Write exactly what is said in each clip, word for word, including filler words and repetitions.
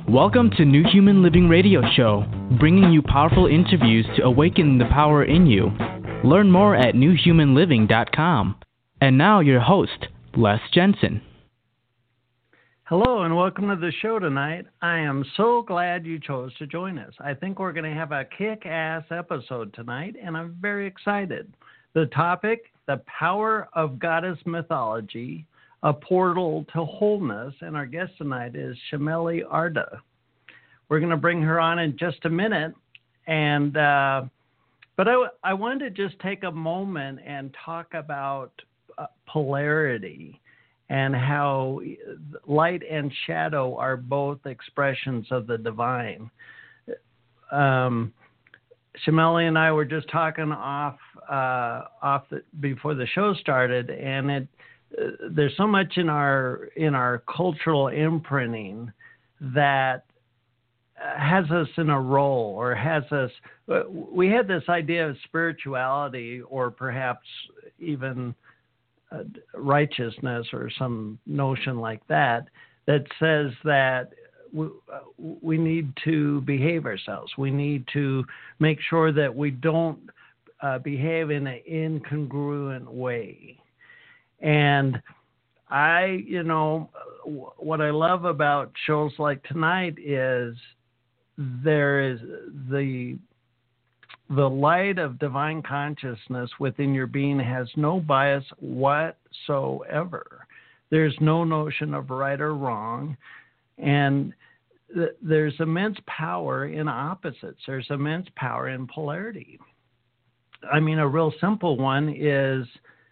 Welcome to New Human Living Radio Show, bringing you powerful interviews to awaken the power in you. Learn more at new human living dot com. And now your host, Les Jensen. Hello and welcome to the show tonight. I am so glad you chose to join us. I think we're going to have a kick-ass episode tonight, and I'm very excited. The topic, the power of goddess mythology, a portal to wholeness, and our guest tonight is Shemeli Arda. We're going to bring her on in just a minute, and uh, but I, I wanted to just take a moment and talk about uh, polarity and how light and shadow are both expressions of the divine. Um, Shemeli and I were just talking off uh, off the, before the show started, and it uh, there's so much in our in our cultural imprinting that has us in a role or has us. We had this idea of spirituality, or perhaps even uh, righteousness, or some notion like that, that says that we, uh, we need to behave ourselves. We need to make sure that we don't uh, behave in an incongruent way. And I, you know, what I love about shows like tonight is there is the the light of divine consciousness within your being has no bias whatsoever. There's no notion of right or wrong, and th- there's immense power in opposites. There's immense power in polarity. I mean, a real simple one is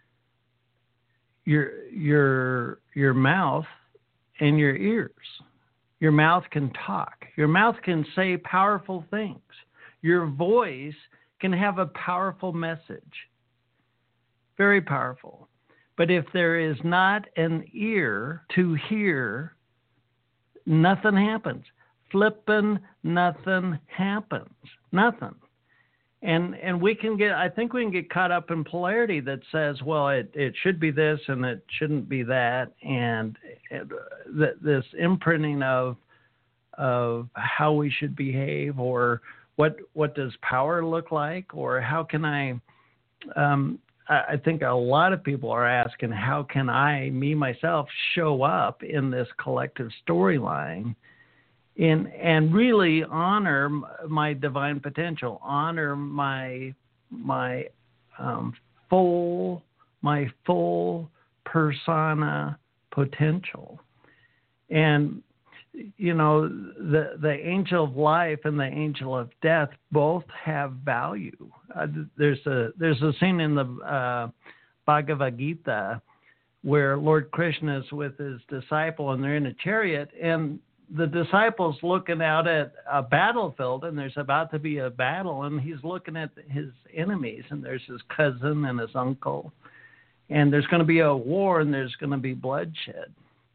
your your your mouth and your ears. Your mouth can talk. Your mouth can say powerful things. Your voice can have a powerful message. Very powerful. But if there is not an ear to hear, nothing happens. Flippin' nothing happens. Nothing. And and we can get, I think we can get caught up in polarity that says, well, it, it should be this and it shouldn't be that. And it, th- this imprinting of of how we should behave, or what what does power look like, or how can I, um, I, I think a lot of people are asking, how can I, me, myself, show up in this collective storyline In, and really honor my divine potential, honor my my um, full my full persona potential. And you know, the the angel of life and the angel of death both have value. Uh, there's a there's a scene in the uh, Bhagavad Gita where Lord Krishna is with his disciple and they're in a chariot, and the disciple's looking out at a battlefield, and there's about to be a battle, and he's looking at his enemies, and there's his cousin and his uncle, and there's going to be a war, and there's going to be bloodshed.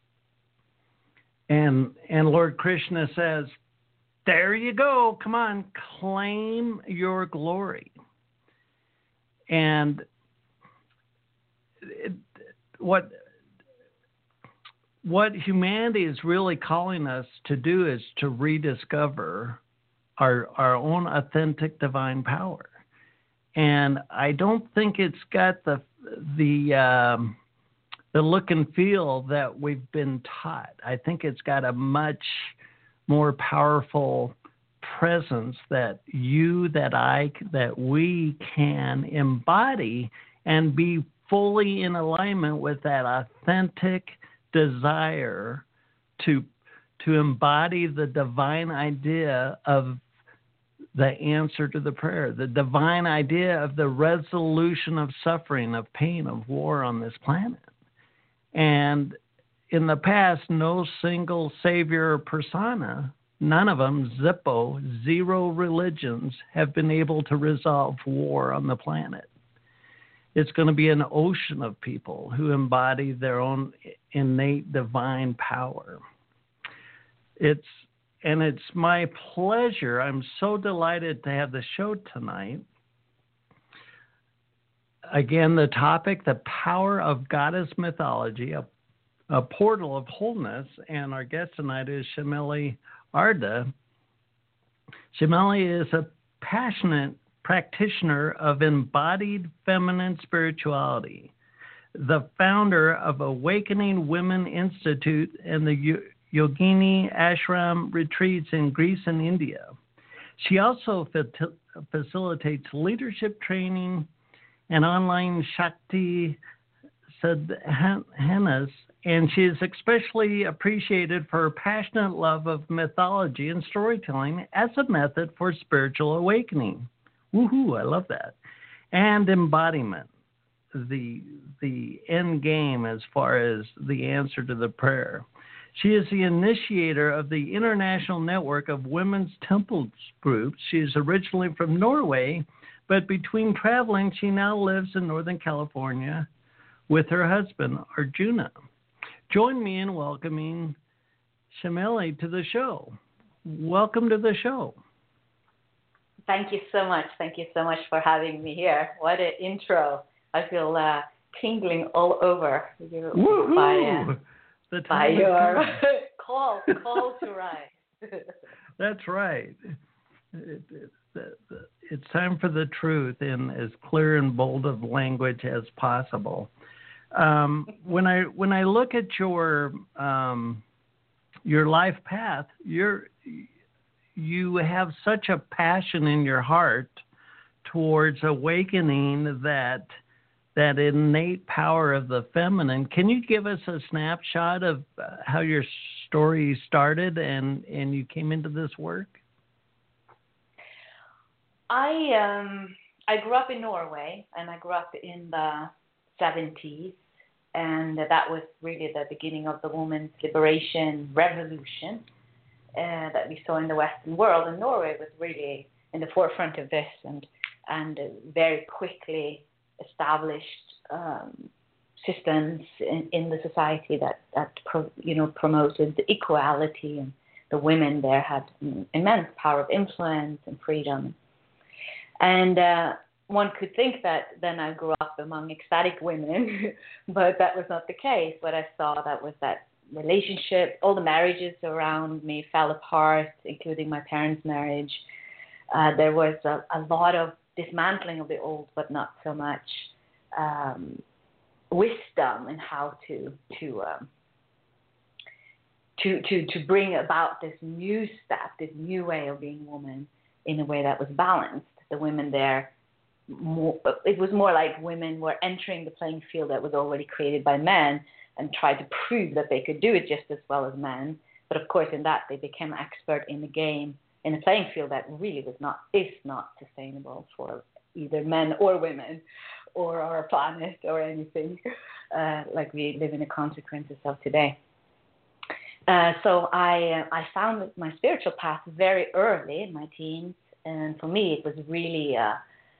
And and Lord Krishna says, there you go, come on, claim your glory. And it, what... What humanity is really calling us to do is to rediscover our our own authentic divine power. And I don't think it's got the the um, the look and feel that we've been taught. I think it's got a much more powerful presence that you, that I, that we can embody and be fully in alignment with that authentic desire to to embody the divine idea of the answer to the prayer, the divine idea of the resolution of suffering, of pain, of war on this planet. And in the past, no single savior or persona, none of them, Zippo, zero religions, have been able to resolve war on the planet. It's going to be an ocean of people who embody their own innate divine power. It's and it's my pleasure. I'm so delighted to have the show tonight. Again, the topic, the power of goddess mythology, a, a portal of wholeness. And our guest tonight is Shemeli Arda, Shimali is a passionate practitioner of embodied feminine spirituality, the founder of Awakening Women Institute and the Yogini Ashram retreats in Greece and India. She also facilitates leadership training and online Shakti sadhanas, and she is especially appreciated for her passionate love of mythology and storytelling as a method for spiritual awakening. Woohoo, I love that. And embodiment, the the end game as far as the answer to the prayer. She is the initiator of the International Network of Women's Temples groups. She is originally from Norway, but between traveling, she now lives in Northern California with her husband, Arjuna. Join me in welcoming Shimali to the show. Welcome to the show. Thank you so much. Thank you so much for having me here. What an intro. I feel uh, tingling all over you by, uh, the by your call, call to rise. That's right. It, it, it's time for the truth in as clear and bold of language as possible. Um, when I when I look at your um, your life path, you're you have such a passion in your heart towards awakening that that innate power of the feminine. Can you give us a snapshot of how your story started and, and you came into this work? I um I grew up in Norway, and I grew up in the seventies, and that was really the beginning of the women's liberation revolution uh, that we saw in the Western world. And Norway was really in the forefront of this, and and very quickly established um, systems in, in the society that that pro, you know promoted the equality, and the women there had immense power of influence and freedom. And uh, one could think that then I grew up among ecstatic women, but that was not the case. What I saw that was that relationship, all the marriages around me fell apart, including my parents' marriage. Uh, there was a, a lot of dismantling of the old, but not so much um, wisdom in how to to, um, to to to bring about this new step, this new way of being woman in a way that was balanced. The women there, more, it was more like women were entering the playing field that was already created by men and tried to prove that they could do it just as well as men. But of course, in that they became expert in the game, in a playing field that really was not, is not sustainable for either men or women or our planet or anything uh, like we live in the consequences of today. Uh, so I uh, I found my spiritual path very early in my teens, and for me it was really uh,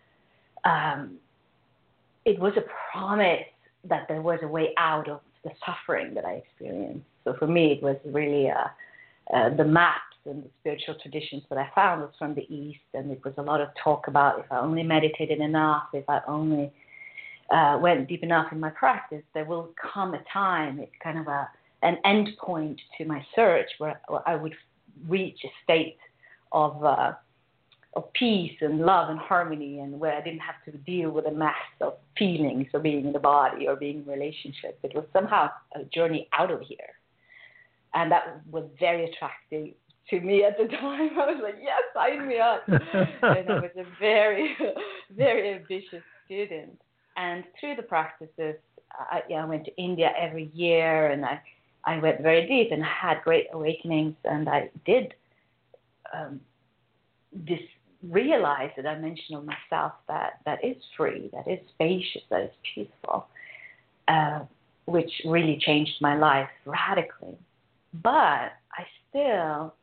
um, it was a promise that there was a way out of the suffering that I experienced. So for me it was really uh, uh, the maps and the spiritual traditions that I found was from the East, and it was a lot of talk about if I only meditated enough, if I only uh, went deep enough in my practice, there will come a time, it's kind of a an end point to my search where, where I would reach a state of uh, of peace and love and harmony, and where I didn't have to deal with a mass of feelings or being in the body or being in relationships. It was somehow a journey out of here. And that was very attractive to me at the time. I was like, yes, sign me up. And I was a very, very ambitious student. And through the practices, I, yeah, I went to India every year, and I, I went very deep and had great awakenings. And I did um, this realize the dimension of myself that, that is free, that is spacious, that is peaceful, uh, which really changed my life radically. But I still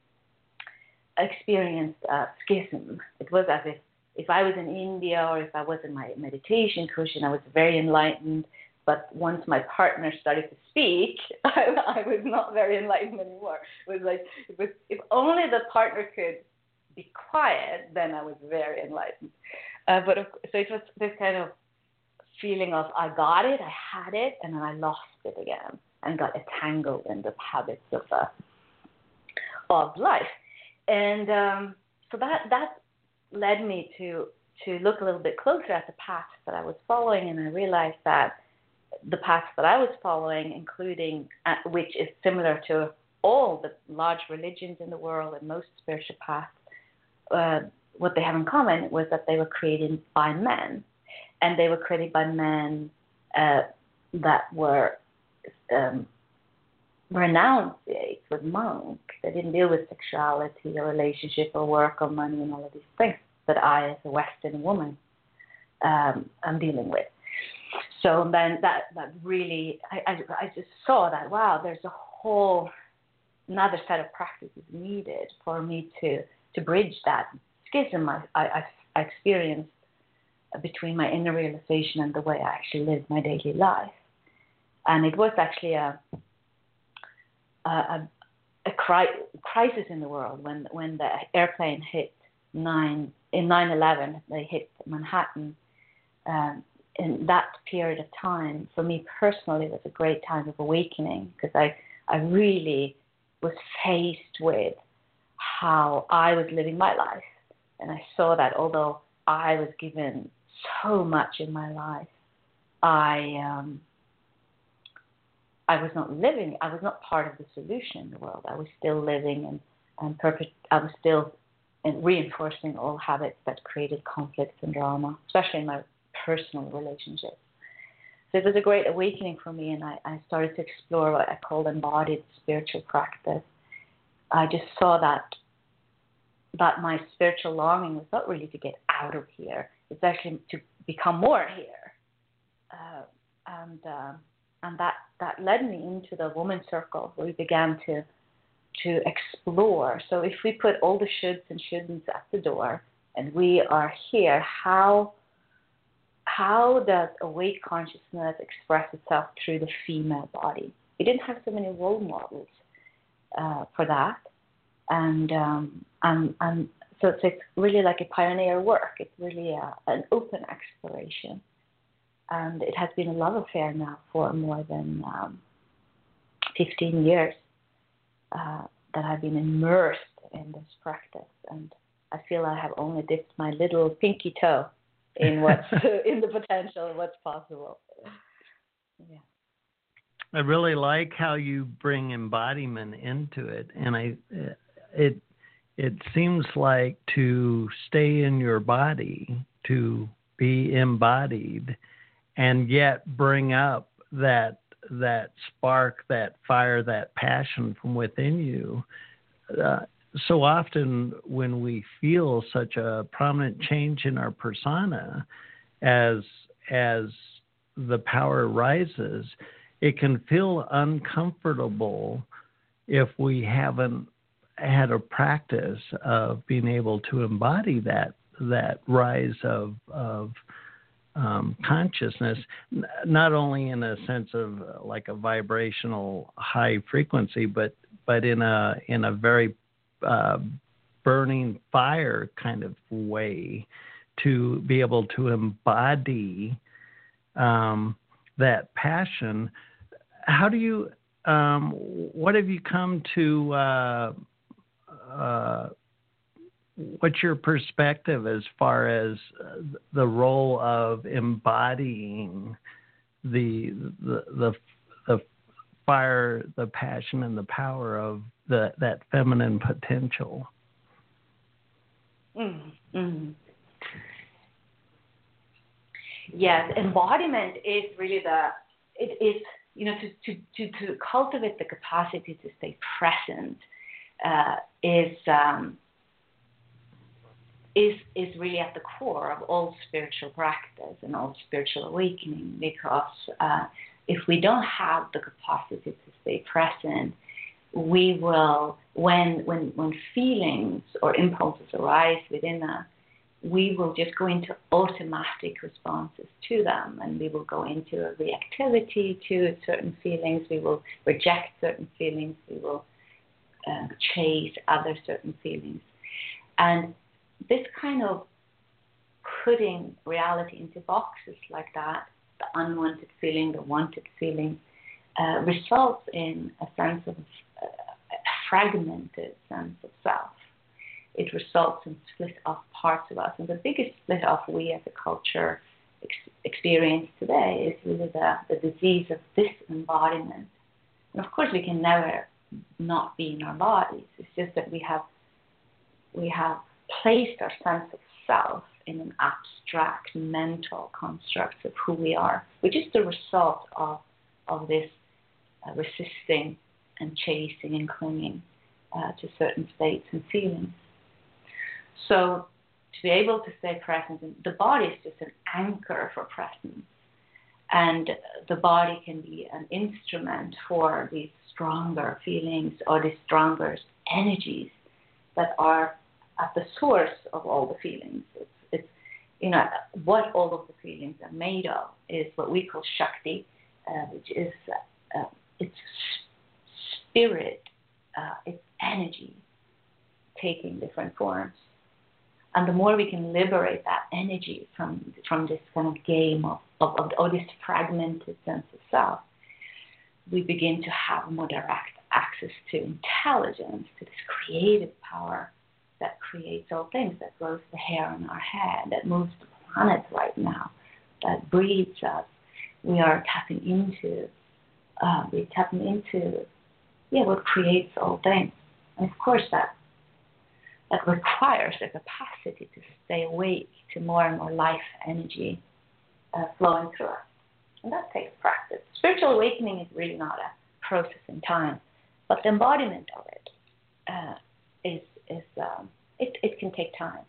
experienced a schism. It was as if if I was in India or if I was in my meditation cushion, I was very enlightened. But once my partner started to speak, I, I was not very enlightened anymore. It was like, it was, if only the partner could be quiet, then I was very enlightened. Uh, but of, so it was this kind of feeling of I got it, I had it, and then I lost it again and got entangled in the habits of uh, of life. And um, so that that led me to to look a little bit closer at the path that I was following, and I realized that the path that I was following, including uh, which is similar to all the large religions in the world and most spiritual paths, uh, what they have in common was that they were created by men, and they were created by men uh, that were um, renunciates with monk. They didn't deal with sexuality or relationship or work or money and all of these things that I, as a Western woman, um, am dealing with. So then that, that really, I, I, I just saw that, wow, there's a whole another set of practices needed for me to, to bridge that schism I, I, I experienced between my inner realization and the way I actually live my daily life. And it was actually a a, a cri- crisis in the world when when the airplane hit nine in nine eleven. They hit Manhattan. Um, in that period of time, for me personally, was a great time of awakening, because I I really was faced with how I was living my life, and I saw that although I was given so much in my life, I um, I was not living, I was not part of the solution in the world. I was still living and, and perpet- I was still reinforcing all habits that created conflicts and drama, especially in my personal relationships. So it was a great awakening for me, and I, I started to explore what I called embodied spiritual practice. I just saw that that my spiritual longing was not really to get out of here. It's actually to become more here. Uh, and uh, and that, that led me into the woman circle, where we began to to explore. So if we put all the shoulds and shouldn'ts at the door, and we are here, how how does awake consciousness express itself through the female body? We didn't have so many role models uh, for that. And, um, and, and so it's, it's really like a pioneer work. It's really a, an open exploration. And it has been a love affair now for more than um, fifteen years uh, that I've been immersed in this practice. And I feel I have only dipped my little pinky toe in what's in the potential of what's possible. Yeah. I really like how you bring embodiment into it, and I it it seems like to stay in your body, to be embodied, and yet bring up that that spark, that fire, that passion from within you. Uh, so often when we feel such a prominent change in our persona as as the power rises, it can feel uncomfortable if we haven't had a practice of being able to embody that that rise of of um, consciousness, n- not only in a sense of uh, like a vibrational high frequency, but but in a in a very uh, burning fire kind of way, to be able to embody um, that passion. How do you, um, what have you come to, uh, uh, what's your perspective as far as the role of embodying the, the, the, the fire, the passion, and the power of the, that feminine potential? Mm-hmm. Yes, embodiment is really the, it is, you know, to, to, to, to cultivate the capacity to stay present uh, is, um, is, is really at the core of all spiritual practice and all spiritual awakening, because uh, if we don't have the capacity to stay present, we will, when, when, when feelings or impulses arise within us, we will just go into automatic responses to them, and we will go into a reactivity to certain feelings. We will reject certain feelings. We will uh, chase other certain feelings. And this kind of putting reality into boxes like that, the unwanted feeling, the wanted feeling, uh, results in a sense of uh, fragmented sense of self. It results in split off parts of us. And the biggest split off we as a culture ex- experience today is really the, the disease of disembodiment. And of course, we can never not be in our bodies. It's just that we have we have placed our sense of self in an abstract mental construct of who we are, which is the result of of this uh, resisting and chasing and clinging uh, to certain states and feelings. So to be able to stay present, the body is just an anchor for presence. And the body can be an instrument for these stronger feelings or these stronger energies that are at the source of all the feelings. It's, it's you know, what all of the feelings are made of is what we call Shakti, uh, which is uh, uh, it's spirit, uh, it's energy taking different forms. And the more we can liberate that energy from from this kind of game of, of, of, of this fragmented sense of self, we begin to have more direct access to intelligence, to this creative power that creates all things, that grows the hair on our head, that moves the planet right now, that breathes us. We are tapping into, uh, we're tapping into, yeah, what creates all things. And of course that that requires the capacity to stay awake to more and more life energy uh, flowing through us. And that takes practice. Spiritual awakening is really not a process in time, but the embodiment of it uh, is, is um, it, it can take time.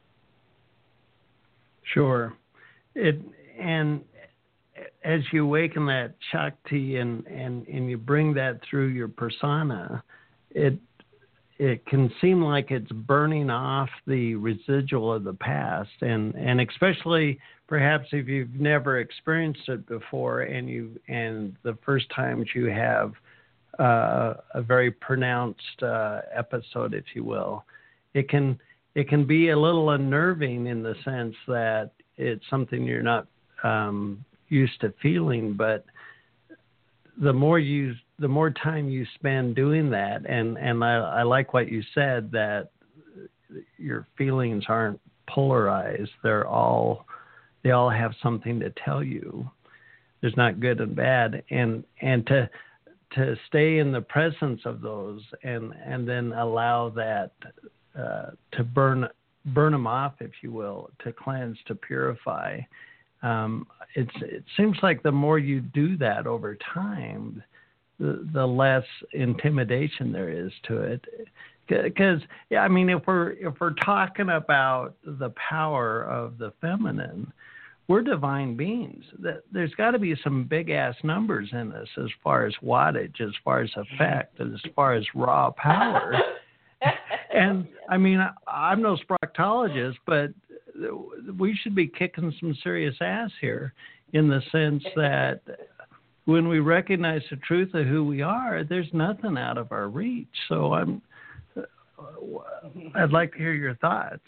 Sure. It, and as you awaken that Shakti and, and, and you bring that through your persona, it it can seem like it's burning off the residual of the past, and, and especially perhaps if you've never experienced it before, and you and the first times you have uh, a very pronounced uh, episode, if you will, it can it can be a little unnerving in the sense that it's something you're not um, used to feeling, but the more you the more time you spend doing that, and, and I, I like what you said, that your feelings aren't polarized. They're all, they all have something to tell you. There's not good and bad. And, and to, to stay in the presence of those and, and then allow that uh, to burn, burn them off, if you will, to cleanse, to purify. Um, it's, it seems like the more you do that over time, The, the less intimidation there is to it, because yeah, I mean, if we're if we're talking about the power of the feminine, we're divine beings. There's got to be some big ass numbers in this as far as wattage, as far as effect, as far as raw power. And I mean, I'm no proctologist, but we should be kicking some serious ass here, in the sense that when we recognize the truth of who we are, there's nothing out of our reach. So I'm, I'd like to hear your thoughts.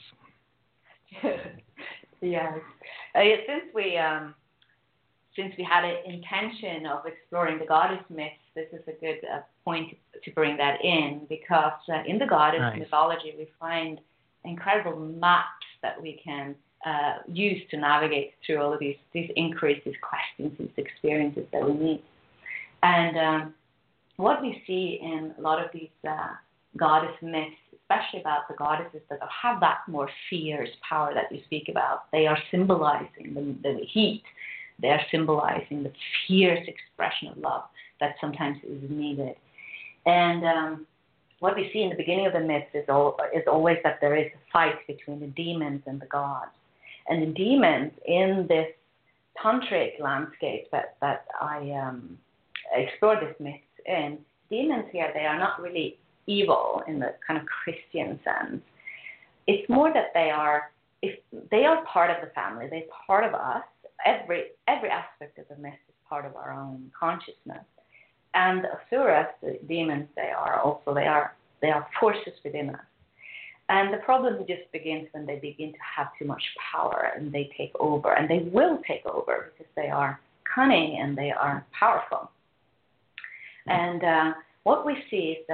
Yes. Uh, since we um, since we had an intention of exploring the goddess myths, this is a good uh, point to bring that in, because uh, in the goddess nice. mythology we find incredible maps that we can Uh, used to navigate through all of these, these inquiries, these questions, these experiences that we meet. And um, what we see in a lot of these uh, goddess myths, especially about the goddesses that have that more fierce power that you speak about, they are symbolizing the, the heat. They are symbolizing the fierce expression of love that sometimes is needed. And um, what we see in the beginning of the myths is, all, is always that there is a fight between the demons and the gods. And the demons in this tantric landscape that, that I um, explore these myths in, demons here, they are not really evil in the kind of Christian sense. It's more that they are, if they are part of the family, they're part of us. Every every aspect of the myth is part of our own consciousness. And the asuras, the demons, they are also, they are they are forces within us. And the problem just begins when they begin to have too much power and they take over, and they will take over because they are cunning and they are powerful. And uh, what we see is that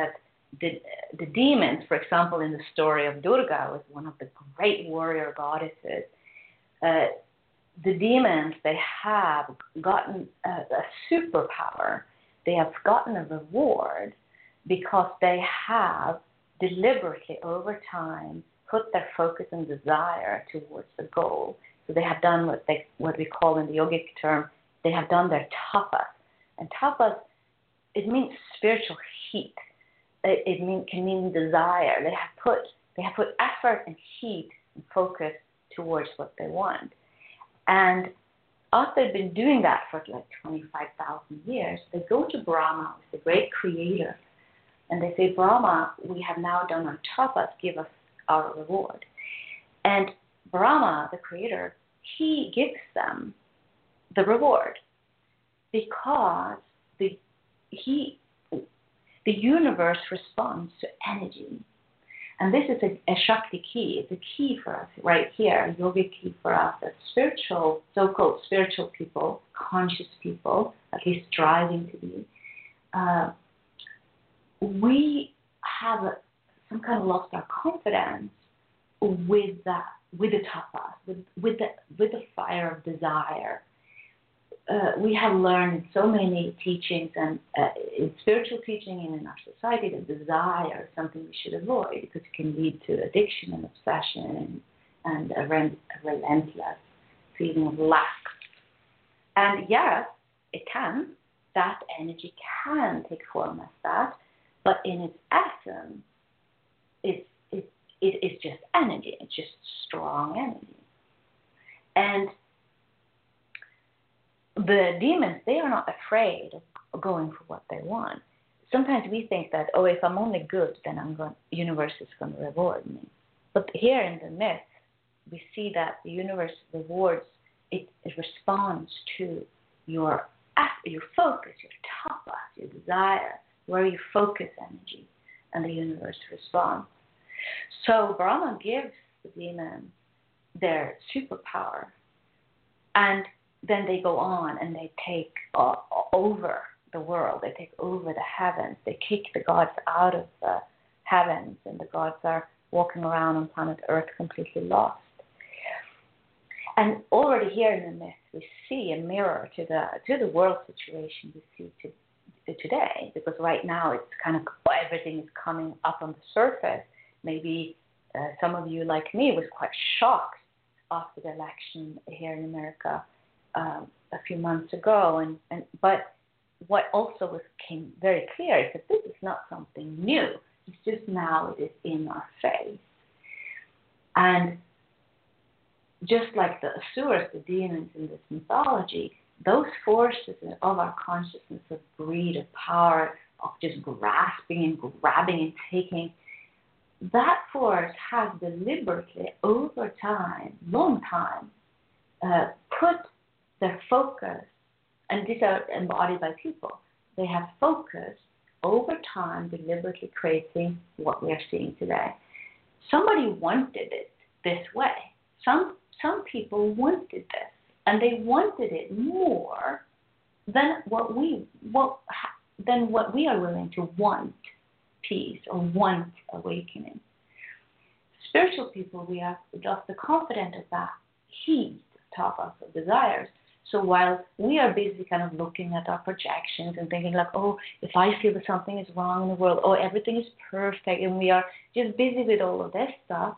the, the demons, for example, in the story of Durga, was one of the great warrior goddesses. Uh, the demons, they have gotten a, a superpower. They have gotten a reward because they have deliberately over time put their focus and desire towards the goal. So they have done what they what we call in the yogic term, they have done their tapas. And tapas, it means spiritual heat. It, it mean, can mean desire. They have put they have put effort and heat and focus towards what they want. And after they've been doing that for like twenty-five thousand years, they go to Brahma, the great creator, and they say, Brahma, we have now done our tapas, give us our reward. And Brahma, the creator, he gives them the reward because the he the universe responds to energy. And this is a, a Shakti key. It's a key for us right here, a yogic key for us as spiritual, so-called spiritual people, conscious people, at least striving to be. Uh, we have a, some kind of lost our confidence with that, with the tapas, with, with the with the fire of desire. Uh, we have learned in so many teachings and uh, in spiritual teaching and in our society that desire is something we should avoid because it can lead to addiction and obsession and, and a, rent, a relentless feeling of lack. And yes, it can. That energy can take form as that, but in its essence, it's, it, it is just energy. It's just strong energy. And the demons, they are not afraid of going for what they want. Sometimes we think that, oh, if I'm only good, then I'm going, the universe is going to reward me. But here in the myth, we see that the universe rewards, it, it responds to your your focus, your tapas, your desire, where you focus energy, and the universe responds. So Brahma gives the demons their superpower, and then they go on and they take uh, over the world. They take over the heavens. They kick the gods out of the heavens, and the gods are walking around on planet Earth completely lost. And already here in the myth, we see a mirror to the to the world situation we see to, to today, because right now it's kind of everything is coming up on the surface. Maybe uh, some of you, like me, was quite shocked after the election here in America um, a few months ago. And, and but what also was came very clear is that this is not something new. It's just now it is in our face. And just like the asuras, the demons in this mythology, those forces of our consciousness of greed, of power, of just grasping and grabbing and taking, that force has deliberately, over time, long time, uh, put their focus, and these are embodied by people, they have focused over time, deliberately creating what we are seeing today. Somebody wanted it this way. Some Some people wanted this, and they wanted it more than what we what than what we are willing to want peace or want awakening. Spiritual people, we have just the confidence of that heat, tapas of desires. So while we are busy kind of looking at our projections and thinking like, oh, if I feel that something is wrong in the world, oh, everything is perfect, and we are just busy with all of this stuff,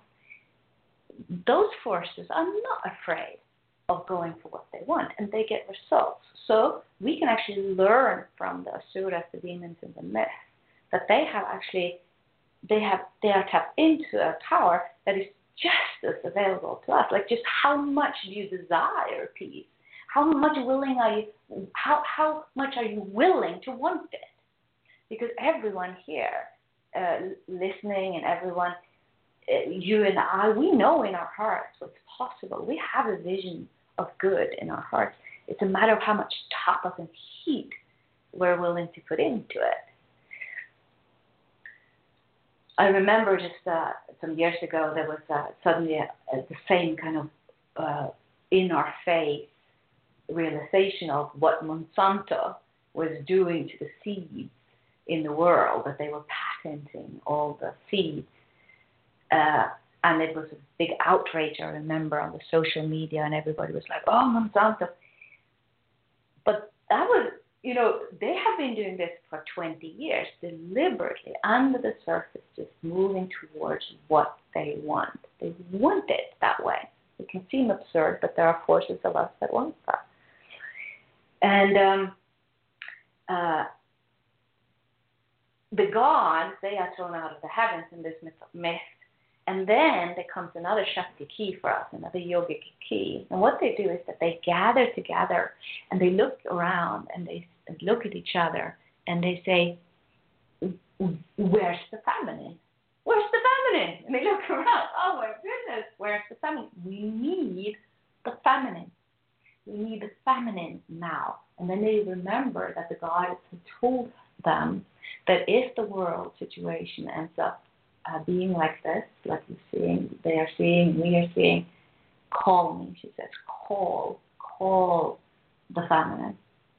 those forces are not afraid of going for what they want, and they get results. So we can actually learn from the asuras, the demons in the myth, that they have actually, they have, they are tapped into a power that is just as available to us. Like, just how much do you desire peace? How much willing are you? How how much are you willing to want it? Because everyone here, uh, listening, and everyone. You and I, we know in our hearts what's possible. We have a vision of good in our hearts. It's a matter of how much tapas and heat we're willing to put into it. I remember just uh, some years ago, there was uh, suddenly a, a, the same kind of uh, in-our-face realization of what Monsanto was doing to the seeds in the world, that they were patenting all the seeds. Uh, and it was a big outrage, I remember, on the social media, and everybody was like, oh, Monsanto. But that was, you know, they have been doing this for twenty years, deliberately, under the surface, just moving towards what they want. They want it that way. It can seem absurd, but there are forces of us that want that. And um, uh, the gods, they are thrown out of the heavens in this myth, myth. And then there comes another Shakti key for us, another yogic key. And what they do is that they gather together and they look around and they look at each other and they say, where's the feminine? Where's the feminine? And they look around, oh my goodness, where's the feminine? We need the feminine. We need the feminine now. And then they remember that the goddess had told them that if the world situation ends up uh, being like this, like you're seeing, they are seeing, we are seeing, call me, she says, call, call the feminine.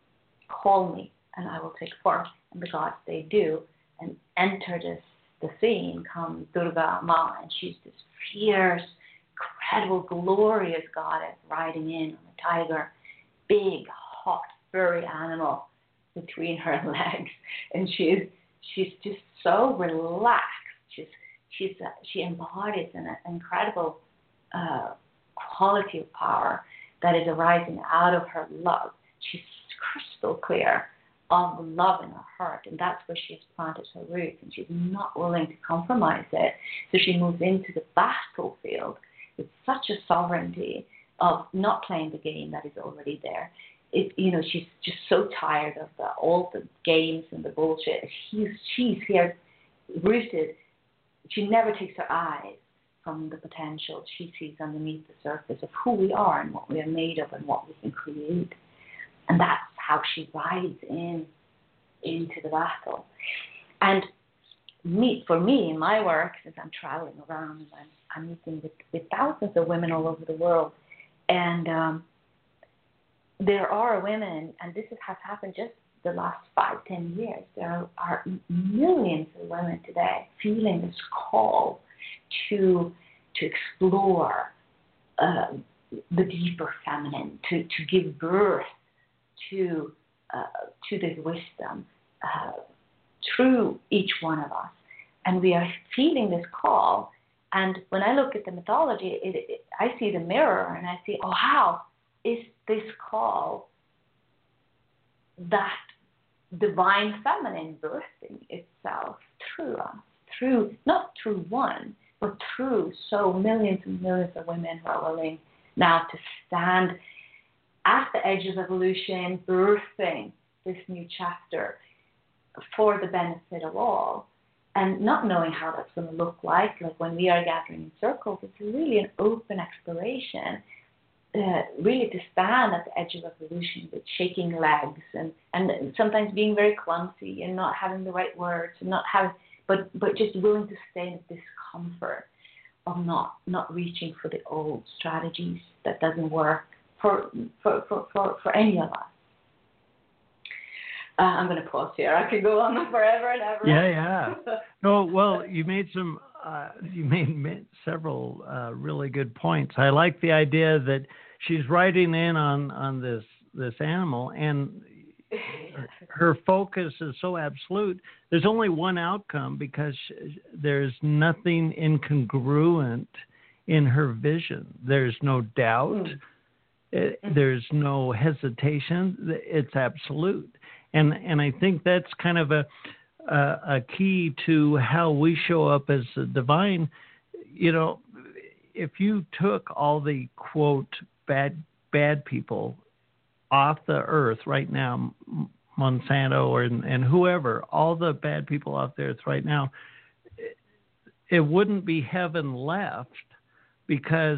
Call me, and I will take form. And the gods, they do, and enter this, the scene, comes Durga Ma, and she's this fierce, incredible, glorious goddess riding in on a tiger, big, hot, furry animal between her legs, and she's she's just so relaxed. She's she's uh, she embodies an incredible uh, quality of power that is arising out of her love. She's crystal clear of the love in her heart, and that's where she's planted her roots, and she's not willing to compromise it. So she moves into the battlefield with such a sovereignty of not playing the game that is already there. It, you know, she's just so tired of the, all the games and the bullshit. She's, she's here rooted. She never takes her eyes from the potential she sees underneath the surface of who we are and what we are made of and what we can create. And that's how she rides in into the battle. And me, for me, in my work, since I'm traveling around and I'm, I'm meeting with, with thousands of women all over the world, and um, there are women, and this has happened just the last five, ten years, there are millions of women today feeling this call to to explore uh, the deeper feminine, to, to give birth to uh, to this wisdom uh, through each one of us. And we are feeling this call. And when I look at the mythology, it, it, I see the mirror and I see, oh, how is this call that divine feminine birthing itself through us, through, not through one, but through so millions and millions of women who are willing now to stand at the edge of evolution, birthing this new chapter for the benefit of all, and not knowing how that's going to look like. Like when we are gathering in circles, it's really an open exploration, uh, really to stand at the edge of evolution with shaking legs and, and sometimes being very clumsy and not having the right words and not having, but but just willing to stay in the discomfort of not not reaching for the old strategies that doesn't work for for for for, for any of us. Uh, I'm going to pause here. I could go on forever and ever. Yeah, yeah. No, well, you made some. Uh, you made, made several uh, really good points. I like the idea that she's riding in on, on this this animal, and her, her focus is so absolute. There's only one outcome because she, there's nothing incongruent in her vision. There's no doubt. Mm. It, there's no hesitation. It's absolute. And and I think that's kind of a, a a key to how we show up as the divine. You know, if you took all the, quote, bad bad people off the earth right now, Monsanto or and whoever, all the bad people off the earth right now, it, it wouldn't be heaven left, because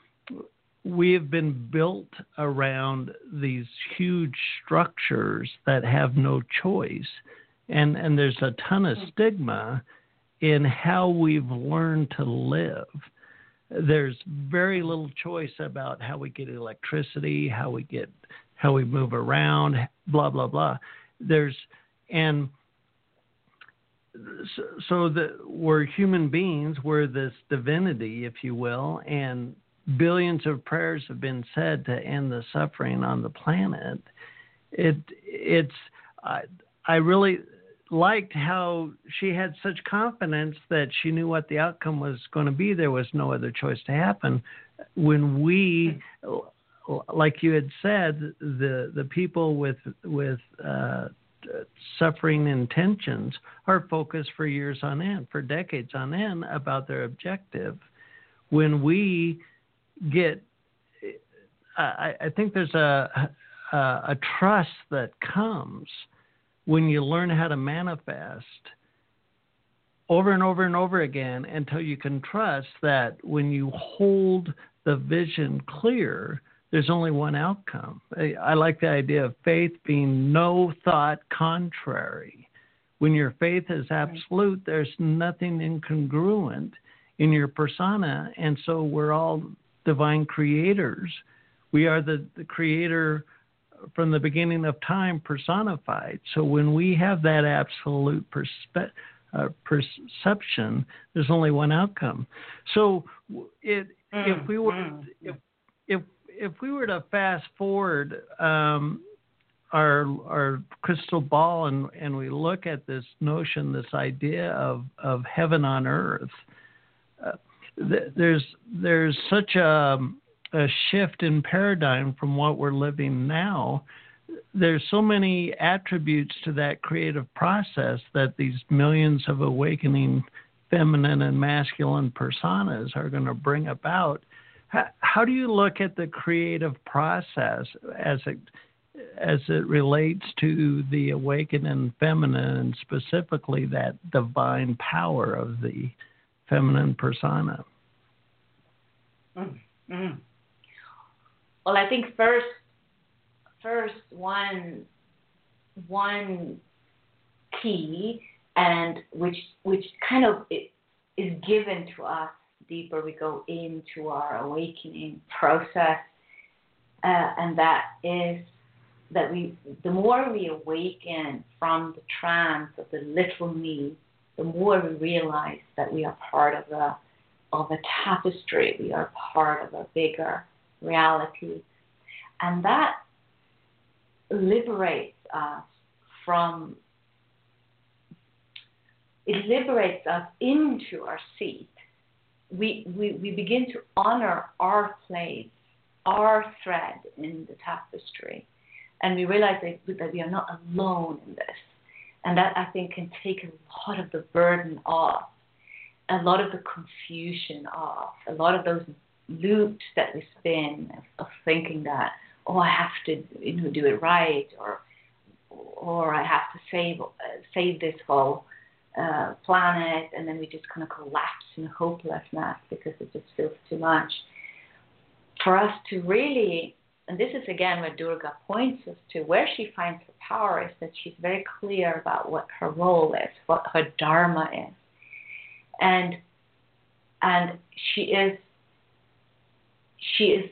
we have been built around these huge structures that have no choice. And and there's a ton of stigma in how we've learned to live. There's very little choice about how we get electricity, how we get, how we move around, blah, blah, blah. There's, and so, so that we're human beings, we're this divinity, if you will, and billions of prayers have been said to end the suffering on the planet. It, it's, I, I really liked how she had such confidence that she knew what the outcome was going to be. There was no other choice to happen. When we, like you had said, the the people with with uh, suffering intentions are focused for years on end, for decades on end, about their objective. When we get, I, I think there's a, a a trust that comes when you learn how to manifest over and over and over again until you can trust that when you hold the vision clear, there's only one outcome. I, I like the idea of faith being no thought contrary. When your faith is absolute, there's nothing incongruent in your persona, and so we're all divine creators. We are the, the creator from the beginning of time personified. So when we have that absolute perspe- uh, perception, there's only one outcome. So it, mm, if we were mm. if if if we were to fast forward um, our our crystal ball and, and we look at this notion, this idea of, of heaven on earth, uh, th- there's there's such a a shift in paradigm from what we're living now. There's so many attributes to that creative process that these millions of awakening feminine and masculine personas are going to bring about. How, how do you look at the creative process as it as it relates to the awakening feminine, and specifically that divine power of the feminine persona? Mm-hmm. Well, I think first, first one, one key, and which which kind of is given to us deeper we go into our awakening process, uh, and that is that we, the more we awaken from the trance of the little me, the more we realize that we are part of a of a tapestry. We are part of a bigger reality, and that liberates us from it liberates us into our seat. We, we we begin to honor our place, our thread in the tapestry, and we realize that, that we are not alone in this, and that I think can take a lot of the burden off, a lot of the confusion off, a lot of those loops that we spin of thinking that, oh, I have to, you know, do it right, or or I have to save uh, save this whole uh, planet, and then we just kind of collapse in hopelessness because it just feels too much. For us to really, and this is again where Durga points us to, where she finds her power is that she's very clear about what her role is, what her dharma is, and and she is. She is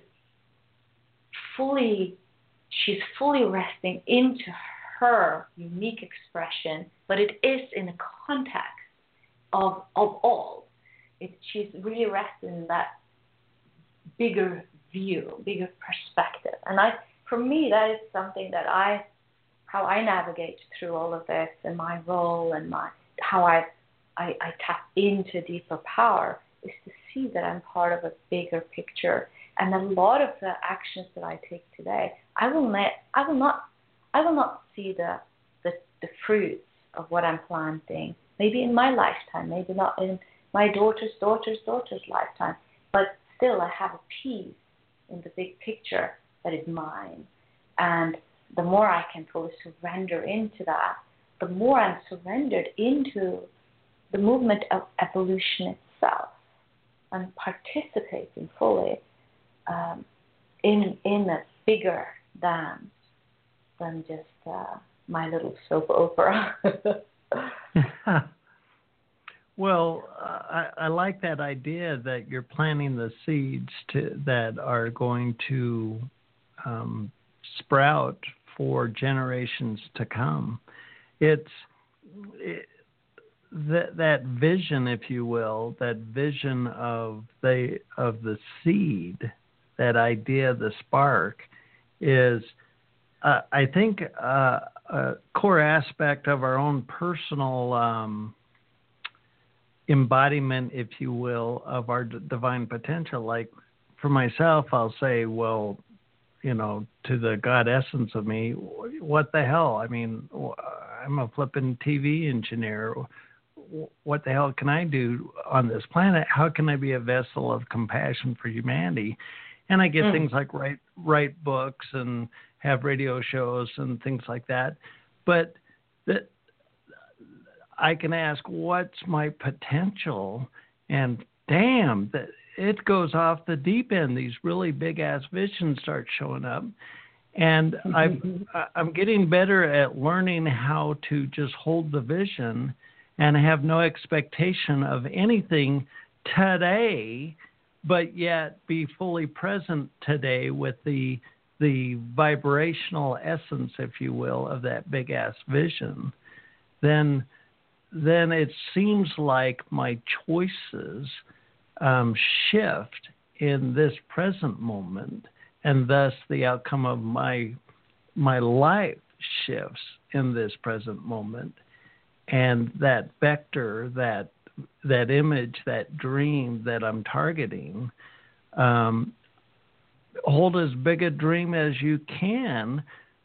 fully, she's fully resting into her unique expression, but it is in the context of of all. It, she's really resting in that bigger view, bigger perspective. And I, for me, that is something that I, how I navigate through all of this and my role and my how I, I, I tap into deeper power is to see that I'm part of a bigger picture. And a lot of the actions that I take today, I will not, I will not, I will not see the, the the fruits of what I'm planting. Maybe in my lifetime, maybe not in my daughter's daughter's daughter's lifetime. But still, I have a piece in the big picture that is mine. And the more I can fully surrender into that, the more I'm surrendered into the movement of evolution itself. I'm participating fully um, in in a bigger dance than just uh, my little soap opera. Well, uh, I, I like that idea that you're planting the seeds to, that are going to um, sprout for generations to come. It's it, that that vision, if you will, that vision of the of the seed, that idea, the spark, is uh, I think uh, a core aspect of our own personal um, embodiment, if you will, of our d- divine potential. Like for myself, I'll say, well, you know, to the God essence of me, what the hell? I mean, I'm a flippin' T V engineer. What the hell can I do on this planet? How can I be a vessel of compassion for humanity? And I get mm. things like write write books and have radio shows and things like that. But that I can ask, what's my potential? And damn, that it goes off the deep end. These really big ass visions start showing up. And I've, I'm getting better at learning how to just hold the vision and have no expectation of anything today, but yet be fully present today with the the vibrational essence, if you will, of that big ass vision. Then, then it seems like my choices um, shift in this present moment, and thus the outcome of my my life shifts in this present moment. And that vector, that that image, that dream that I'm targeting, um, hold as big a dream as you can,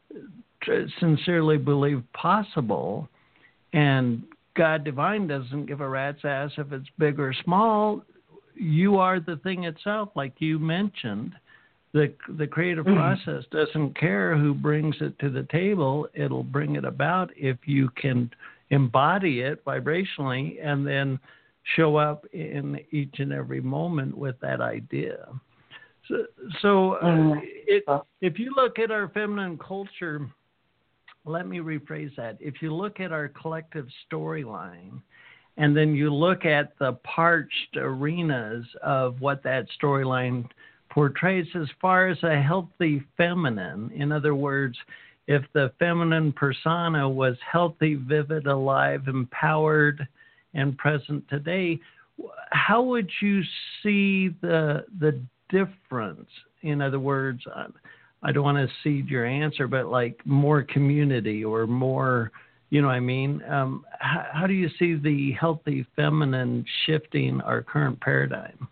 sincerely believe possible, and God Divine doesn't give a rat's ass if it's big or small. You are the thing itself, like you mentioned. The the creative mm-hmm. process doesn't care who brings it to the table. It'll bring it about if you can embody it vibrationally and then show up in each and every moment with that idea. So, so uh, mm-hmm. it, if you look at our feminine culture, let me rephrase that. If you look at our collective storyline, and then you look at the parched arenas of what that storyline portrays as far as a healthy feminine, in other words, if the feminine persona was healthy, vivid, alive, empowered, and present today, how would you see the the difference? In other words, I don't want to cede your answer, but like more community or more, you know what I mean? Um, how, how do you see the healthy feminine shifting our current paradigm?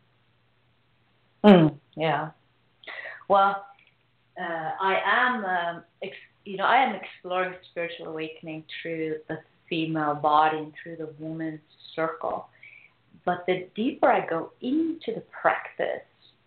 Mm, yeah. Well, uh, I am, um, ex- you know, I am exploring spiritual awakening through the female body and through the woman's circle. But the deeper I go into the practice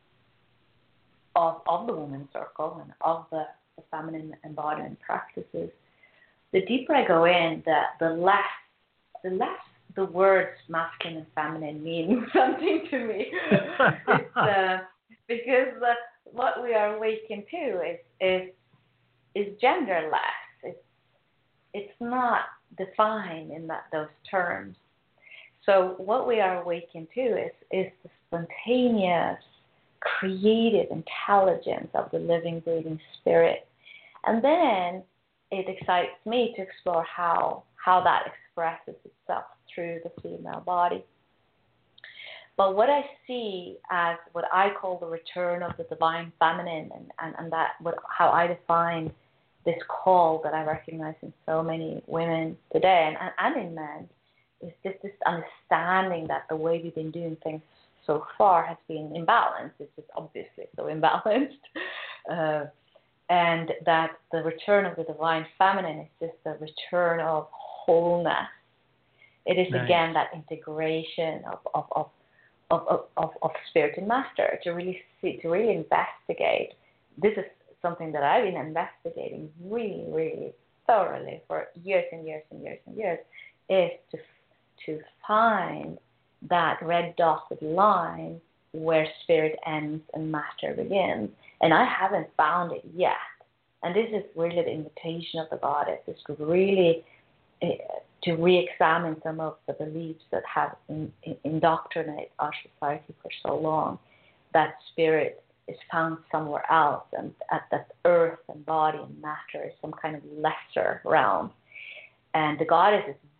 of, of the woman's circle and of the, the feminine embodiment practices, the deeper I go in, the, the less the less the words masculine and feminine mean something to me. it's, uh, because uh, what we are awakened to is is is genderless. It's it's not defined in that those terms. So what we are awakened to is is the spontaneous, creative intelligence of the living, breathing spirit, and then it excites me to explore how how that expresses itself through the female body. But what I see as what I call the return of the divine feminine, and, and, and that what, how I define this call that I recognize in so many women today and, and in men, is just this understanding that the way we've been doing things so far has been imbalanced. It's just obviously so imbalanced. Uh, and that the return of the divine feminine is just the return of wholeness. It is, nice. Again, that integration of, of, of Of, of, of spirit and matter to really see, to really investigate. This is something that I've been investigating really, really thoroughly for years and years and years and years, is to to find that red dotted line where spirit ends and matter begins. And I haven't found it yet. And this is really the invitation of the goddess, is to really uh, to re-examine some of the beliefs that have in, in, indoctrinated our society for so long, that spirit is found somewhere else, and at that earth and body and matter is some kind of lesser realm. And the goddess is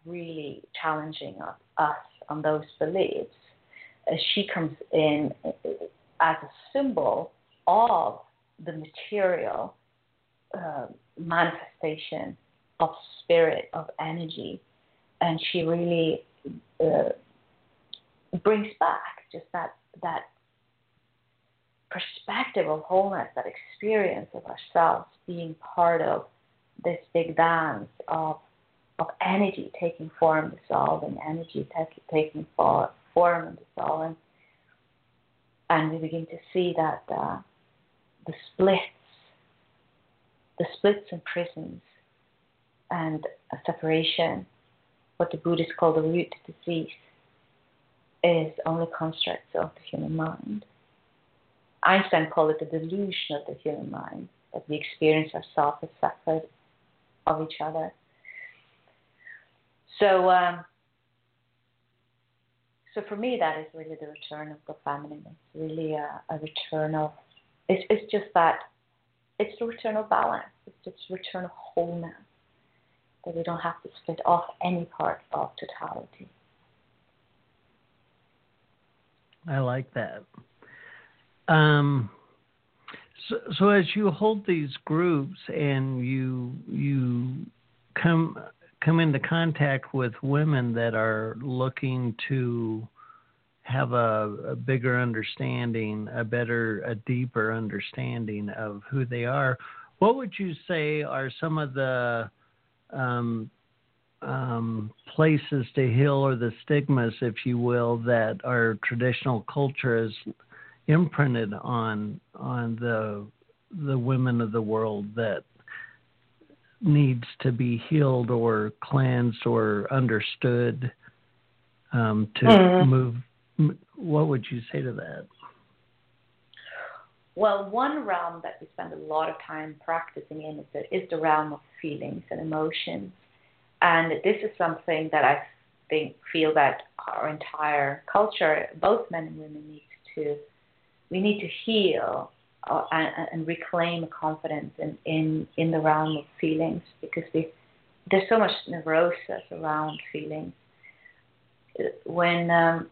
really challenging us on those beliefs, uh, she comes in as a symbol of the material uh, manifestation of spirit, of energy, and she really uh, brings back just that that perspective of wholeness, that experience of ourselves being part of this big dance of of energy taking form, dissolving, energy take, taking for, form and dissolving. And we begin to see that uh, the splits, the splits and prisons and a separation, what the Buddhists call the root disease, is only constructs of the human mind. Einstein called it the delusion of the human mind, that we experience ourselves as separate of each other. So, um, so for me, that is really the return of the feminine. It's really a, a return of, it's, it's just that, it's the return of balance. It's just the return of wholeness, that we don't have to split off any part of totality. I like that. Um, so, so as you hold these groups and you you come come into contact with women that are looking to have a, a bigger understanding, a better, a deeper understanding of who they are, what would you say are some of the um, um, places to heal, or the stigmas, if you will, that our traditional culture has imprinted on on the the women of the world that needs to be healed or cleansed or understood um, to mm. move? What would you say to that? Well, one realm that we spend a lot of time practicing in is the, is the realm of feelings and emotions. And this is something that I think feel that our entire culture, both men and women, needs to, we need to heal uh, and, and reclaim a confidence in, in, in the realm of feelings, because we, there's so much neurosis around feelings. When um,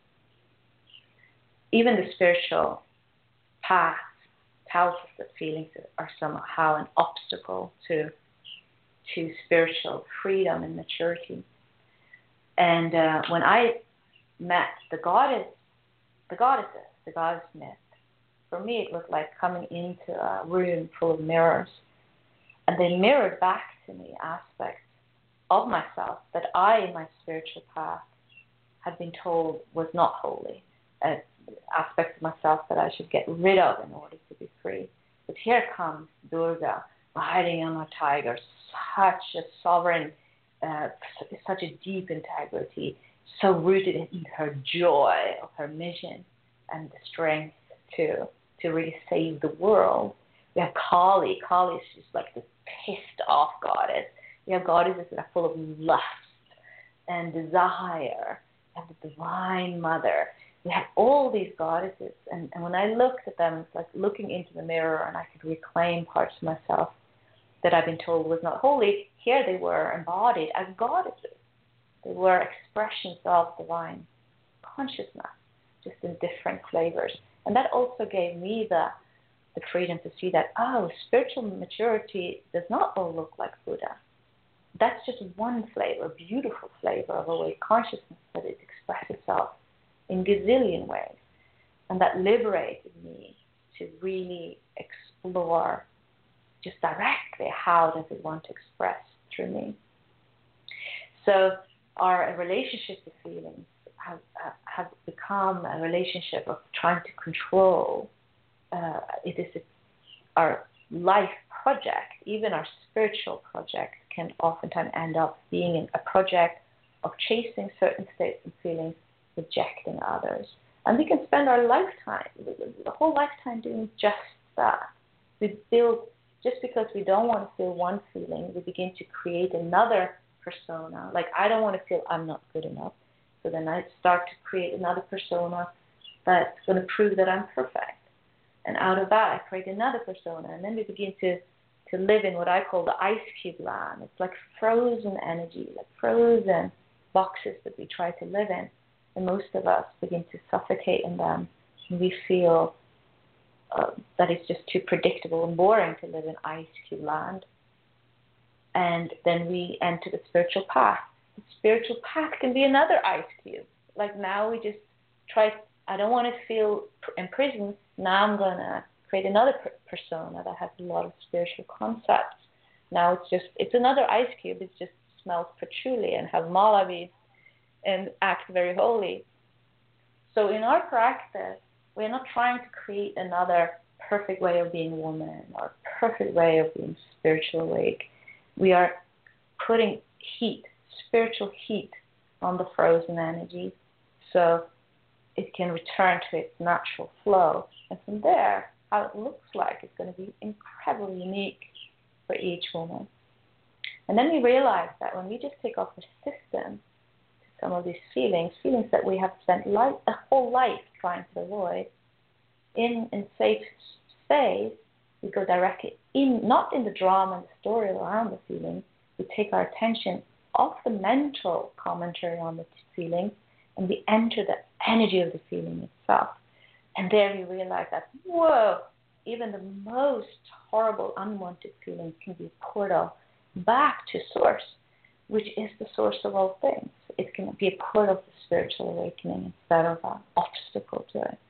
even the spiritual path tells us that feelings are somehow an obstacle to to spiritual freedom and maturity. And uh, when I met the goddess, the goddesses, the goddess myth, for me it was like coming into a room full of mirrors, and they mirrored back to me aspects of myself that I, in my spiritual path, had been told was not holy, uh, aspects of myself that I should get rid of in order to be free. But here comes Durga riding on a tiger, such a sovereign, uh, such a deep integrity, so rooted in her joy of her mission and the strength to to really save the world. We have Kali. Kali is just like this pissed off goddess. We have goddesses that are full of lust and desire. We have the Divine Mother. We have all these goddesses, and, and when I looked at them, it's like looking into the mirror, and I could reclaim parts of myself that I've been told was not holy. Here they were embodied as goddesses. They were expressions of divine consciousness, just in different flavors. And that also gave me the, the freedom to see that, oh, spiritual maturity does not all look like Buddha. That's just one flavor, beautiful flavor of awake consciousness, that it expresses itself in gazillion ways. And that liberated me to really explore just directly how does it want to express through me. So our relationship with feelings have, have become a relationship of trying to control. Uh, it is a, our life project, even our spiritual project, can oftentimes end up being a project of chasing certain states and feelings, rejecting others. And we can spend our lifetime, the whole lifetime, doing just that. We build, just because we don't want to feel one feeling, we begin to create another persona. Like, I don't want to feel I'm not good enough. So then I start to create another persona that's going to prove that I'm perfect. And out of that, I create another persona. And then we begin to to live in what I call the ice cube land. It's like frozen energy, like frozen boxes that we try to live in. And most of us begin to suffocate in them. And we feel uh, that it's just too predictable and boring to live in ice cube land. And then we enter the spiritual path. The spiritual path can be another ice cube. Like now we just try, I don't want to feel imprisoned. Now I'm going to create another per- persona that has a lot of spiritual concepts. Now it's just, it's another ice cube. It just smells patchouli and has mala beads and acts very holy. So in our practice, we're not trying to create another perfect way of being a woman or perfect way of being spiritual awake. We are putting heat, spiritual heat on the frozen energy so it can return to its natural flow. And from there, how it looks like is going to be incredibly unique for each woman. And then we realize that when we just take off resistance to some of these feelings, feelings that we have spent life, a whole life trying to avoid, in, in safe space, we go directly in, not in the drama and the story around the feeling. We take our attention off the mental commentary on the feeling, and we enter the energy of the feeling itself. And there we realize that, whoa, even the most horrible, unwanted feelings can be a portal back to source, which is the source of all things. It can be a portal of the spiritual awakening instead of an obstacle to it.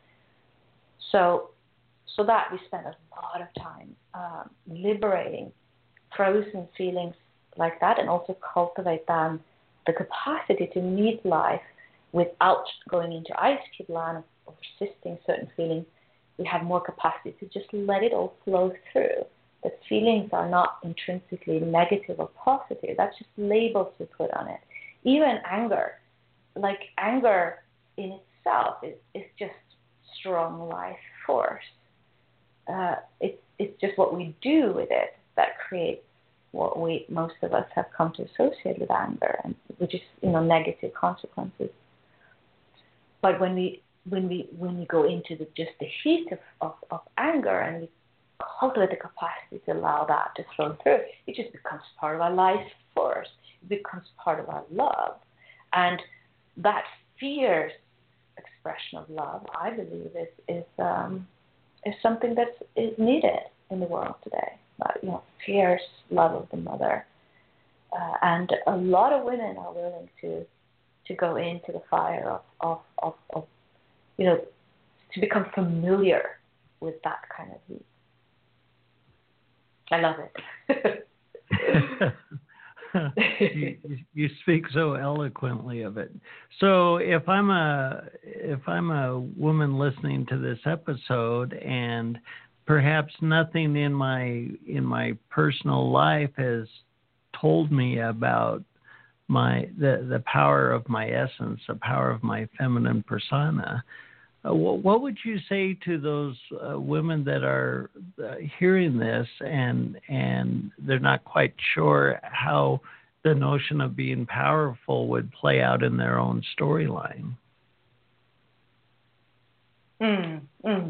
So, so that we spend a lot of time um, liberating frozen feelings like that, and also cultivate them the capacity to meet life without going into ice cube land or resisting certain feelings. We have more capacity to just let it all flow through. That feelings are not intrinsically negative or positive. That's just labels we put on it. Even anger, like anger in itself is, is just strong life force. Uh, it, it's just what we do with it that creates what we, most of us have come to associate with anger, and which is, you know, negative consequences. But when we when we when we go into the, just the heat of, of, of anger, and we cultivate the capacity to allow that to flow through, it just becomes part of our life force. It becomes part of our love, and that fierce expression of love, I believe, is is um, is something that is needed in the world today. Uh, you know, fierce love of the mother, uh, and a lot of women are willing to to go into the fire of of, of of you know, to become familiar with that kind of heat. I love it. you, you speak so eloquently of it. So if I'm a if I'm a woman listening to this episode, and perhaps nothing in my in my personal life has told me about my the, the power of my essence, the power of my feminine persona, uh, what, what would you say to those uh, women that are uh, hearing this and and they're not quite sure how the notion of being powerful would play out in their own storyline? Mm, mm.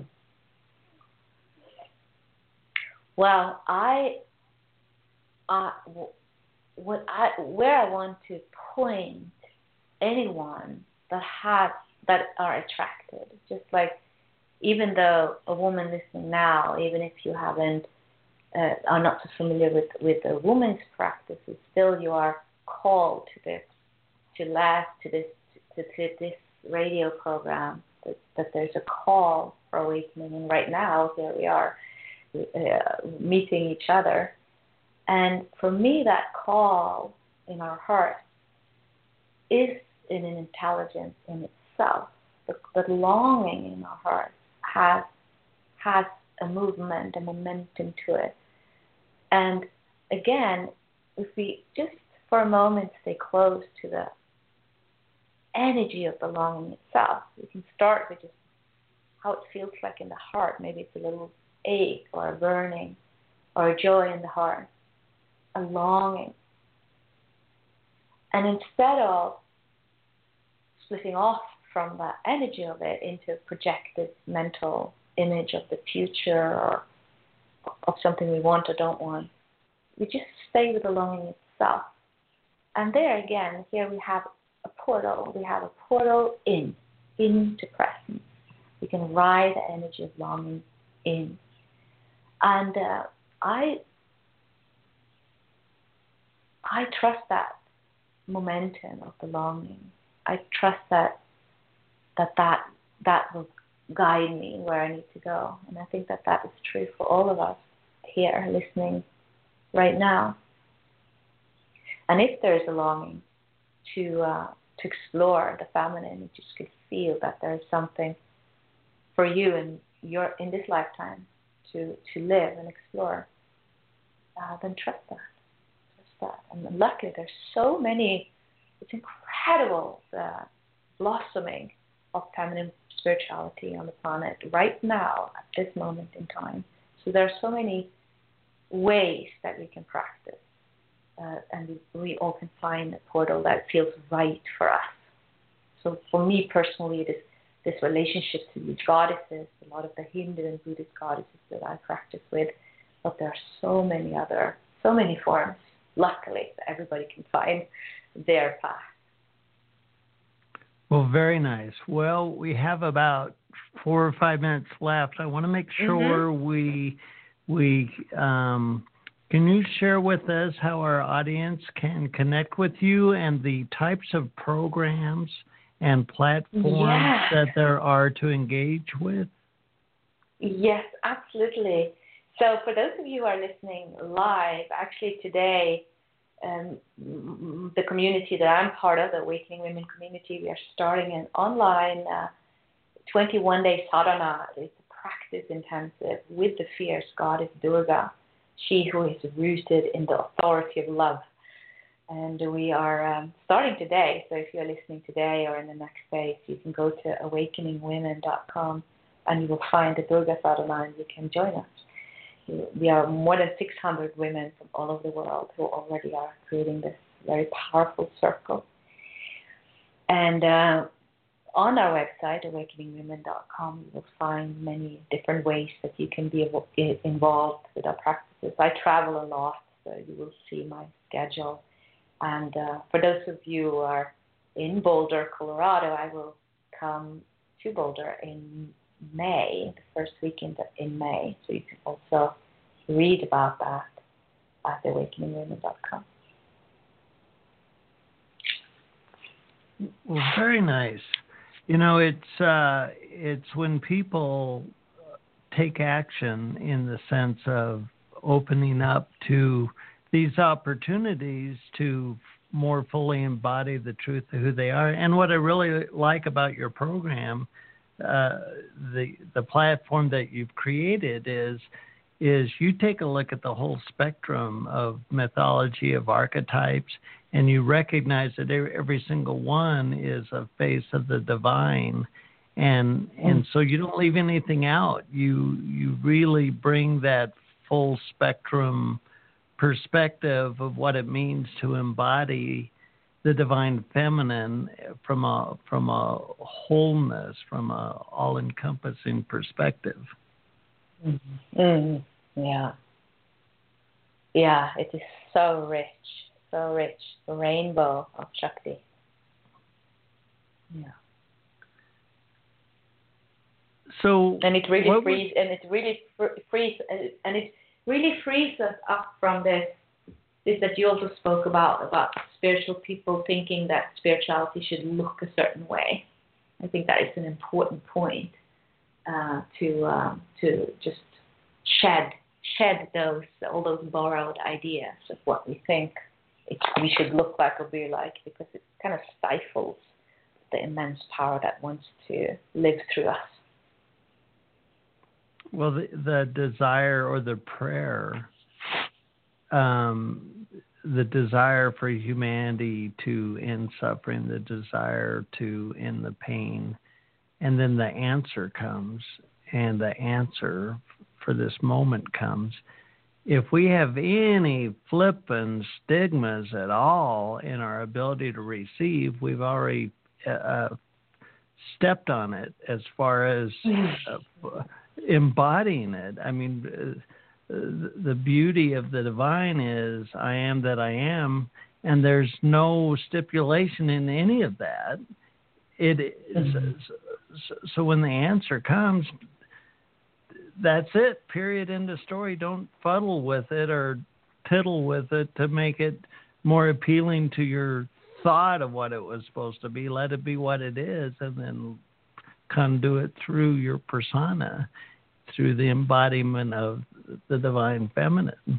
Well, I, uh, what I, where I want to point anyone that has that are attracted, just like, even though a woman listening now, even if you haven't uh, are not so familiar with with a woman's practices, still you are called to this, to last to this to, to this radio program. That, that there's a call for awakening, and right now here we are. Uh, meeting each other. And for me, that call in our heart is in an intelligence in itself. The, the longing in our heart has has a movement, a momentum to it. And again, if we just for a moment stay close to the energy of the longing itself, we can start with just how it feels like in the heart. Maybe it's a little ache or a burning or a joy in the heart, a longing. And instead of splitting off from the energy of it into a projected mental image of the future or of something we want or don't want, we just stay with the longing itself. And there again, here we have a portal. We have a portal in, into presence. We can ride the energy of longing in. And uh, I, I trust that momentum of the longing. I trust that that that that will guide me where I need to go. And I think that that is true for all of us here listening right now. And if there is a longing to uh, to explore the feminine, you just could feel that there is something for you in your in this lifetime to to live and explore, uh, then trust that. Trust that. And luckily, there's so many. It's incredible the blossoming of feminine spirituality on the planet right now at this moment in time. So there are so many ways that we can practice, uh, and we, we all can find a portal that feels right for us. So for me personally, this this relationship to these goddesses, a lot of the Hindu and Buddhist goddesses that I practice with, but there are so many other, so many forms, luckily, that everybody can find their path. Well, very nice. Well, we have about four or five minutes left. I want to make sure mm-hmm. we we um, can you share with us how our audience can connect with you and the types of programs and platforms yes. that there are to engage with? Yes, absolutely. So for those of you who are listening live, actually today, um, the community that I'm part of, the Awakening Women community, we are starting an online uh, twenty-one day sadhana. It's a practice intensive with the fierce goddess Durga, she who is rooted in the authority of love. And we are um, starting today, so if you're listening today or in the next phase, you can go to awakening women dot com and you will find the Durga Sadhana and you can join us. We are more than six hundred women from all over the world who already are creating this very powerful circle. And uh, on our website, awakening women dot com, you will find many different ways that you can be involved with our practices. I travel a lot, so you will see my schedule. And uh, for those of you who are in Boulder, Colorado, I will come to Boulder in May, the first weekend in May. So you can also read about that at awakening women dot com. Well, very nice. You know, it's uh, it's when people take action in the sense of opening up to these opportunities to more fully embody the truth of who they are. And what I really like about your program, uh, the the platform that you've created is is you take a look at the whole spectrum of mythology, of archetypes, and you recognize that every single one is a face of the divine. And and so you don't leave anything out. You you really bring that full spectrum perspective of what it means to embody the divine feminine from a from a wholeness, from a all-encompassing perspective. Mm-hmm. Mm-hmm. Yeah, yeah, it is so rich, so rich, the rainbow of Shakti. Yeah. So and it really frees, would... and it really frees, and it really frees us up from this. This that you also spoke about about spiritual people thinking that spirituality should look a certain way. I think that is an important point uh, to um, to just shed shed those all those borrowed ideas of what we think it, we should look like or be like, because it kind of stifles the immense power that wants to live through us. Well, the, the desire or the prayer, um, the desire for humanity to end suffering, the desire to end the pain, and then the answer comes, and the answer for this moment comes. If we have any flippant stigmas at all in our ability to receive, we've already uh, stepped on it as far as uh, embodying it. I mean, the beauty of the divine is I am that I am, and there's no stipulation in any of that. It is, mm-hmm. so, so when the answer comes, that's it, period, end of story. Don't fuddle with it or piddle with it to make it more appealing to your thought of what it was supposed to be. Let it be what it is, and then conduit through your persona, through the embodiment of the divine feminine.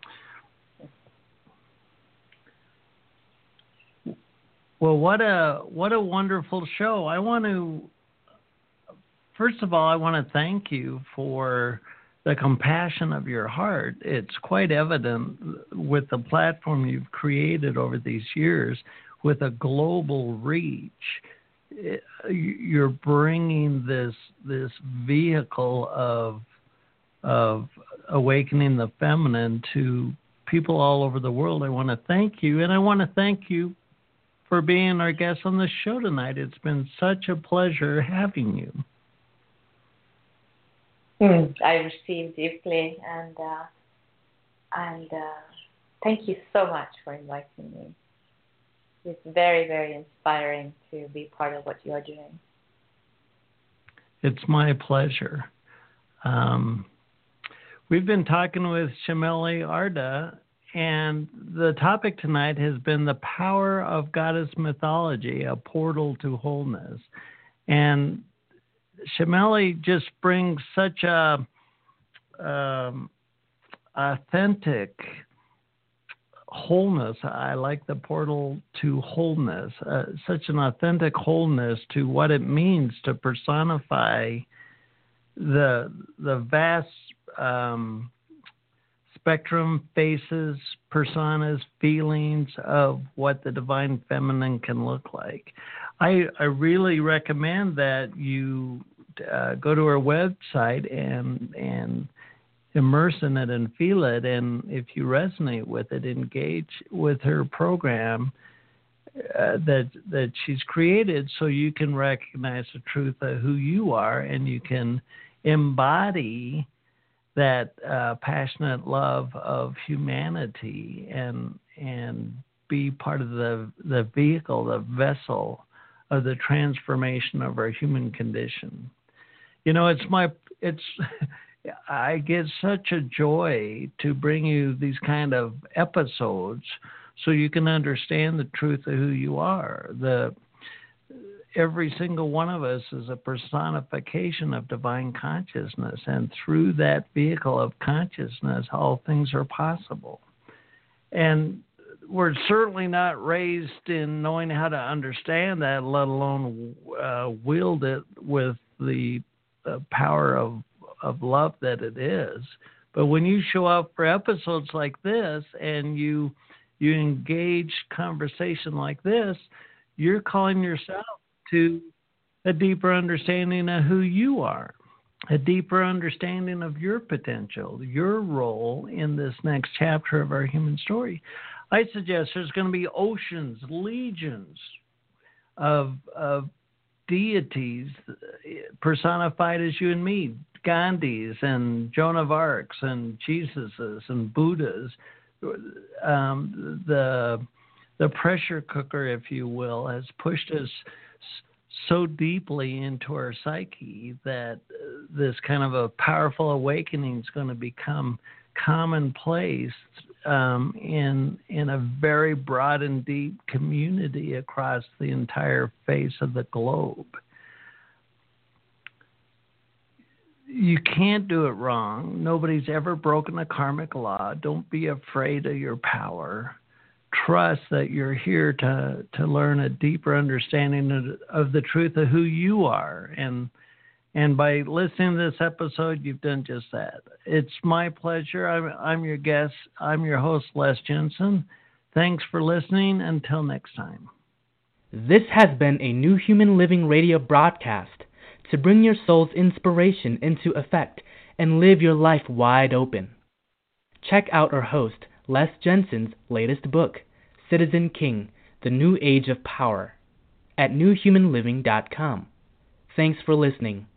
Well, what a what a wonderful show. I want to, first of all, I want to thank you for the compassion of your heart. It's quite evident with the platform you've created over these years with a global reach. You're bringing this this vehicle of of awakening the feminine to people all over the world. I want to thank you, and I want to thank you for being our guest on the show tonight. It's been such a pleasure having you. Mm, I received deeply, and uh, and uh, thank you so much for inviting me. It's very, very inspiring to be part of what you are doing. It's my pleasure. Um, we've been talking with Shimeli Arda, and the topic tonight has been the power of goddess mythology, a portal to wholeness. And Shimeli just brings such a um, authentic wholeness. I like the portal to wholeness, uh, such an authentic wholeness to what it means to personify the the vast um, spectrum, faces, personas, feelings of what the divine feminine can look like. I, I really recommend that you uh, go to her website and and immerse in it and feel it, and if you resonate with it, engage with her program uh, that that she's created, so you can recognize the truth of who you are, and you can embody that uh, passionate love of humanity and and be part of the the vehicle, the vessel of the transformation of our human condition. You know, it's my it's. I get such a joy to bring you these kind of episodes so you can understand the truth of who you are. The every single one of us is a personification of divine consciousness, and through that vehicle of consciousness, all things are possible. And we're certainly not raised in knowing how to understand that, let alone uh, wield it with the uh, power of of love that it is. But when you show up for episodes like this and you you engage conversation like this, you're calling yourself to a deeper understanding of who you are, a deeper understanding of your potential, your role in this next chapter of our human story. I suggest there's going to be oceans, legions of of deities personified as you and me, Gandhis and Joan of Arcs and Jesuses and Buddhas. Um, the the pressure cooker, if you will, has pushed us so deeply into our psyche that this kind of a powerful awakening is going to become commonplace um, in in a very broad and deep community across the entire face of the globe. You can't do it wrong. Nobody's ever broken a karmic law. Don't be afraid of your power. Trust that you're here to, to learn a deeper understanding of, of the truth of who you are. And and by listening to this episode, you've done just that. It's my pleasure. I'm, I'm your guest. I'm your host, Les Jensen. Thanks for listening. Until next time. This has been a New Human Living radio broadcast to bring your soul's inspiration into effect and live your life wide open. Check out our host, Les Jensen's latest book, Citizen King, The New Age of Power, at new human living dot com. Thanks for listening.